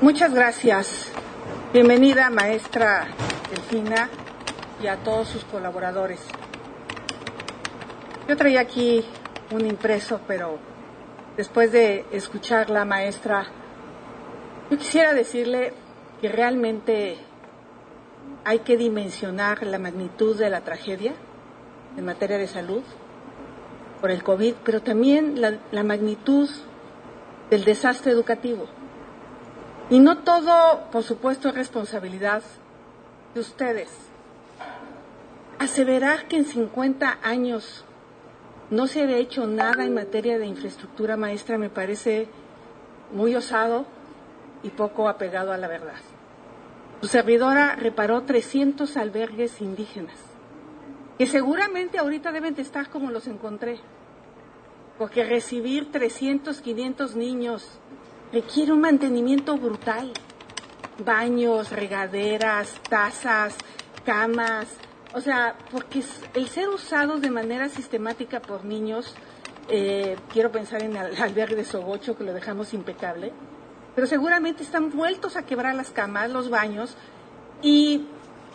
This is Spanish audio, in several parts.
Muchas gracias. Bienvenida, maestra Delfina, y a todos sus colaboradores. Yo traía aquí un impreso, pero después de escucharla, maestra, yo quisiera decirle que realmente hay que dimensionar la magnitud de la tragedia en materia de salud por el COVID, pero también la magnitud del desastre educativo. Y no todo, por supuesto, es responsabilidad de ustedes. Aseverar que en 50 años no se ha hecho nada en materia de infraestructura, maestra, me parece muy osado y poco apegado a la verdad. Su servidora reparó 300 albergues indígenas, que seguramente ahorita deben de estar como los encontré, porque recibir 300, 500 niños requiere un mantenimiento brutal. Baños, regaderas, tazas, camas, o sea, porque el ser usados de manera sistemática por niños, quiero pensar en el albergue de Sogocho, que lo dejamos impecable, pero seguramente están vueltos a quebrar las camas, los baños, y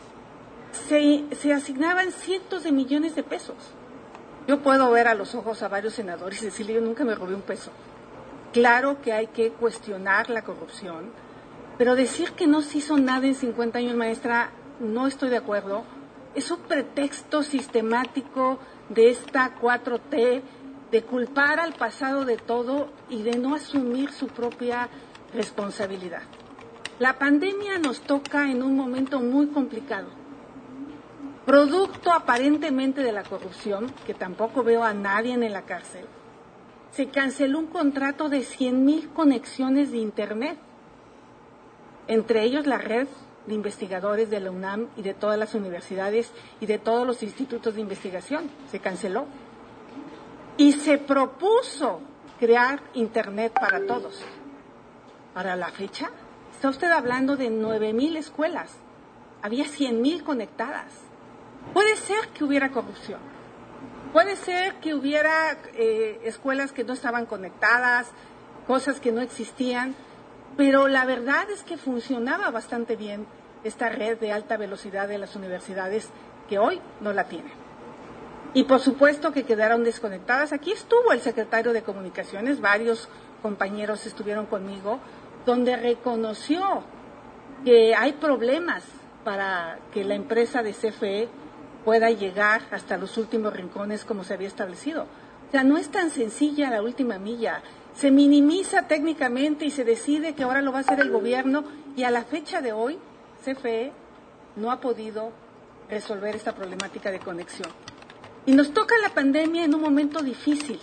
se asignaban cientos de millones de pesos. Yo puedo ver a los ojos a varios senadores y decirle, yo nunca me robé un peso. Claro que hay que cuestionar la corrupción, pero decir que no se hizo nada en 50 años, maestra, no estoy de acuerdo. Es un pretexto sistemático de esta 4T de culpar al pasado de todo y de no asumir su propia responsabilidad. La pandemia nos toca en un momento muy complicado. Producto aparentemente de la corrupción, que tampoco veo a nadie en la cárcel, se canceló un contrato de 100,000 conexiones de Internet, entre ellos la red de investigadores de la UNAM y de todas las universidades y de todos los institutos de investigación. Se canceló. Y se propuso crear Internet para todos. Para la fecha, está usted hablando de 9,000 escuelas. Había 100,000 conectadas. Puede ser que hubiera corrupción. Puede ser que hubiera escuelas que no estaban conectadas, cosas que no existían, pero la verdad es que funcionaba bastante bien esta red de alta velocidad de las universidades que hoy no la tienen. Y por supuesto que quedaron desconectadas. Aquí estuvo el secretario de Comunicaciones, varios compañeros estuvieron conmigo, donde reconoció que hay problemas para que la empresa de CFE pueda llegar hasta los últimos rincones como se había establecido. O sea, no es tan sencilla la última milla. Se minimiza técnicamente y se decide que ahora lo va a hacer el gobierno, y a la fecha de hoy, CFE no ha podido resolver esta problemática de conexión. Y nos toca la pandemia en un momento difícil.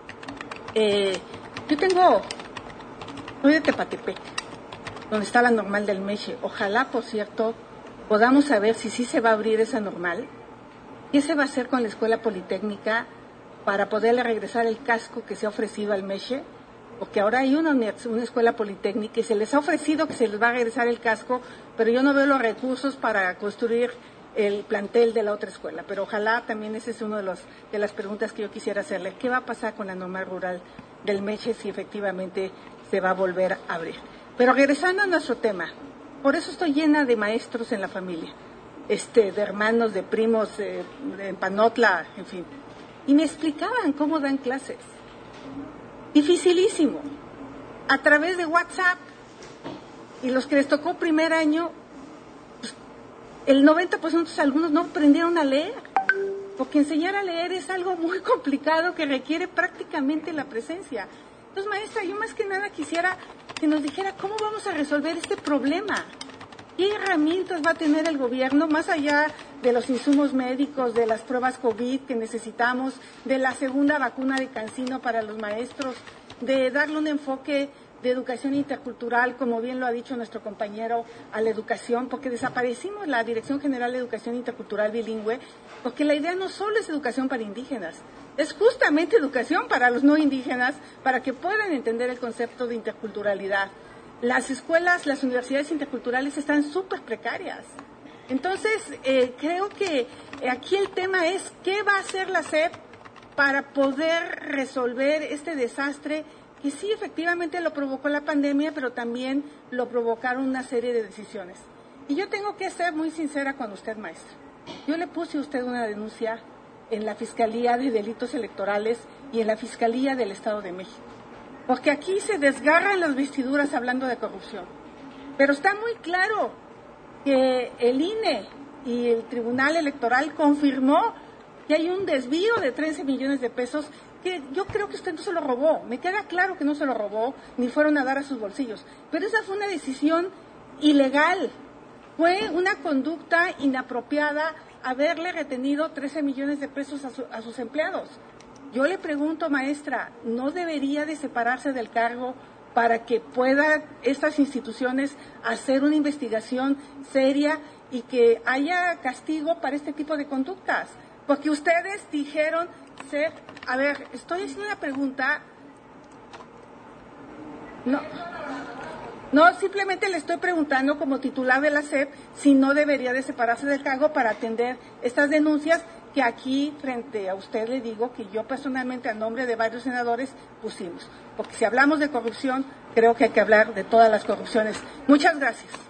Soy de Tepatepec, donde está la normal del Meche. Ojalá, por cierto, podamos saber si sí se va a abrir esa normal. ¿Qué se va a hacer con la escuela politécnica para poderle regresar el casco que se ha ofrecido al Meche? Porque ahora hay una escuela politécnica y se les ha ofrecido que se les va a regresar el casco, pero yo no veo los recursos para construir el plantel de la otra escuela. Pero ojalá también esa es una de las preguntas que yo quisiera hacerle. ¿Qué va a pasar con la normal rural del Meche si efectivamente se va a volver a abrir? Pero regresando a nuestro tema, por eso estoy llena de maestros en la familia, de hermanos, de primos, de Panotla, en fin. Y me explicaban cómo dan clases. Dificilísimo. A través de WhatsApp. Y los que les tocó primer año, pues, el 90% de los alumnos no aprendieron a leer. Porque enseñar a leer es algo muy complicado que requiere prácticamente la presencia. Entonces, maestra, yo más que nada quisiera que nos dijera cómo vamos a resolver este problema. ¿Qué herramientas va a tener el gobierno, más allá de los insumos médicos, de las pruebas COVID que necesitamos, de la segunda vacuna de CanSino para los maestros, de darle un enfoque de educación intercultural, como bien lo ha dicho nuestro compañero, a la educación, porque desaparecimos la Dirección General de Educación Intercultural Bilingüe, porque la idea no solo es educación para indígenas, es justamente educación para los no indígenas, para que puedan entender el concepto de interculturalidad. Las escuelas, las universidades interculturales están súper precarias. Entonces, creo que aquí el tema es qué va a hacer la SEP para poder resolver este desastre que sí, efectivamente lo provocó la pandemia, pero también lo provocaron una serie de decisiones. Y yo tengo que ser muy sincera con usted, maestra. Yo le puse a usted una denuncia en la Fiscalía de Delitos Electorales y en la Fiscalía del Estado de México, porque aquí se desgarran las vestiduras hablando de corrupción. Pero está muy claro que el INE y el Tribunal Electoral confirmó que hay un desvío de 13 millones de pesos que yo creo que usted no se lo robó. Me queda claro que no se lo robó, ni fueron a dar a sus bolsillos. Pero esa fue una decisión ilegal. Fue una conducta inapropiada haberle retenido 13 millones de pesos a sus empleados. Yo le pregunto, maestra, ¿no debería de separarse del cargo para que puedan estas instituciones hacer una investigación seria y que haya castigo para este tipo de conductas? Porque ustedes dijeron ser... A ver, estoy haciendo una pregunta. No, simplemente le estoy preguntando como titular de la SEP si no debería de separarse del cargo para atender estas denuncias que aquí frente a usted le digo que yo personalmente a nombre de varios senadores pusimos. Porque si hablamos de corrupción, creo que hay que hablar de todas las corrupciones. Muchas gracias.